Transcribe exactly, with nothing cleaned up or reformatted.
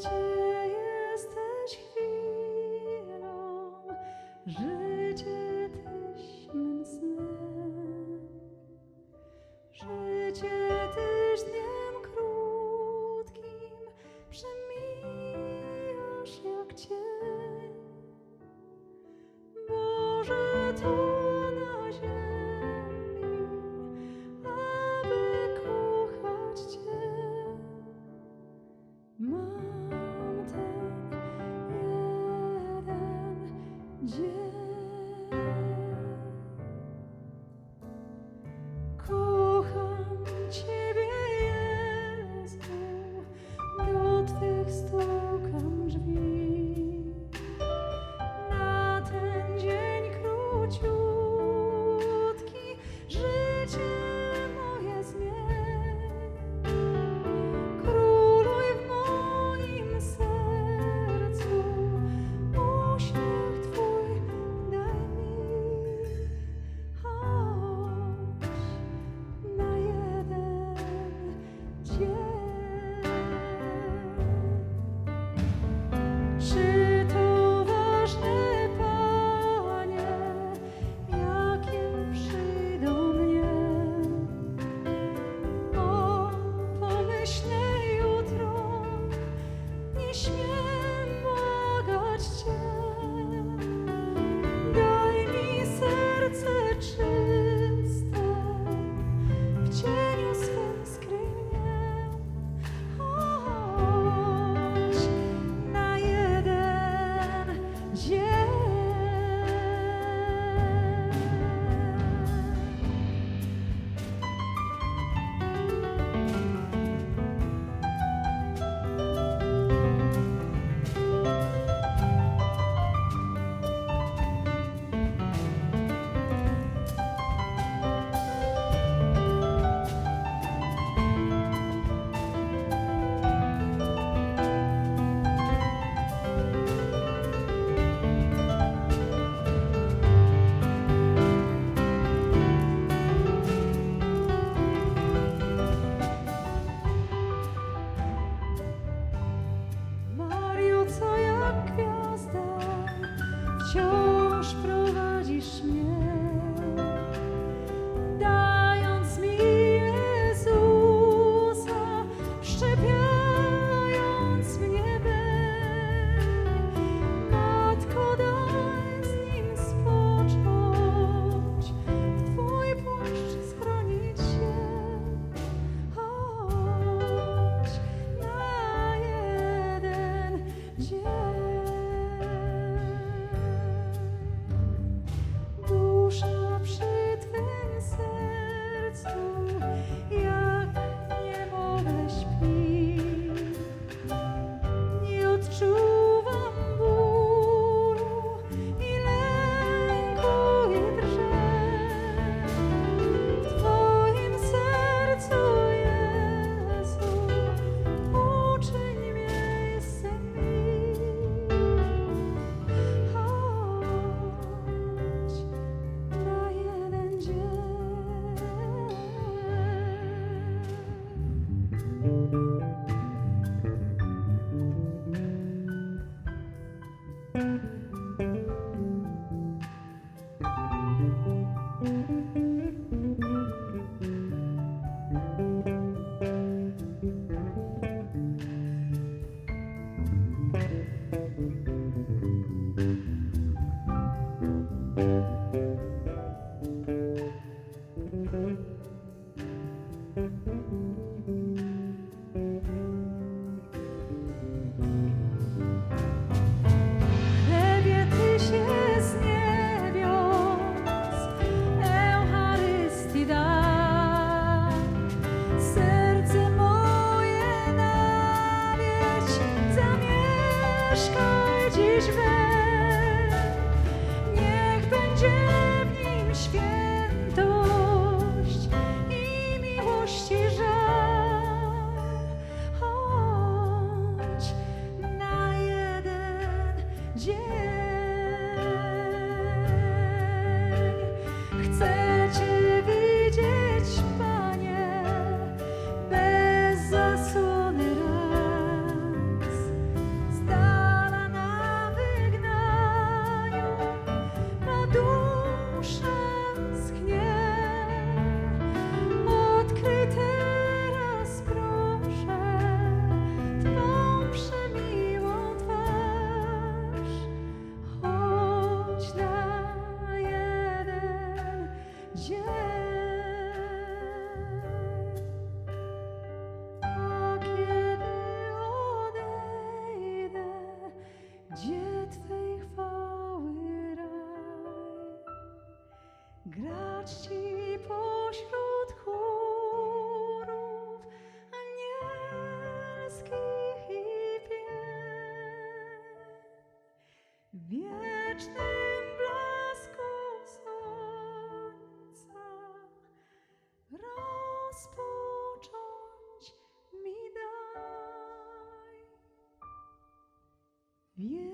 Gdzie jesteś chwilą, życie Tyś mym snem, życie Tyś dniem krótkim przemijasz jak cień. Boże, to na ziemi, aby kochać Cię, mam ten jeden dzień. Kocham Ciebie, Jezu, do Twych stukam drzwi. Na ten dzień króciutki życie moje zmień. Króluj w moim sercu, uśmiech Twój daj mi, choć na jeden dzień. Czy to ważne, Panie, jakie przyjdą mnie? O pomyślne jutro nie śmiem błagać Cię. Daj mi serce czyste, w cieniu swym skryj mnie, choć na jeden dzień. Mario, co jak gwiazda, wciąż prowadzisz mnie, dając mi Jezusa, wszczepiając w niebie. Matko, daj z Nim spocząć, w Twój płaszcz schronić się, choć na jeden dzień. Dusza przy Twym sercu jak niemowlę śpi. Nie odczuwam bólu i lęku i drżę. W Twoim sercu, Jezu, uczyń miejsce mi, choć na jeden Chlebie Ty się z niebios Eucharystii daj, serce moje nawieź, zamieszkaj dziś we. Niech będzie w nim świętość i miłości żal, choć na jeden dzień. Chcę Cię widzieć, Panie, bez zasłony raz. Wie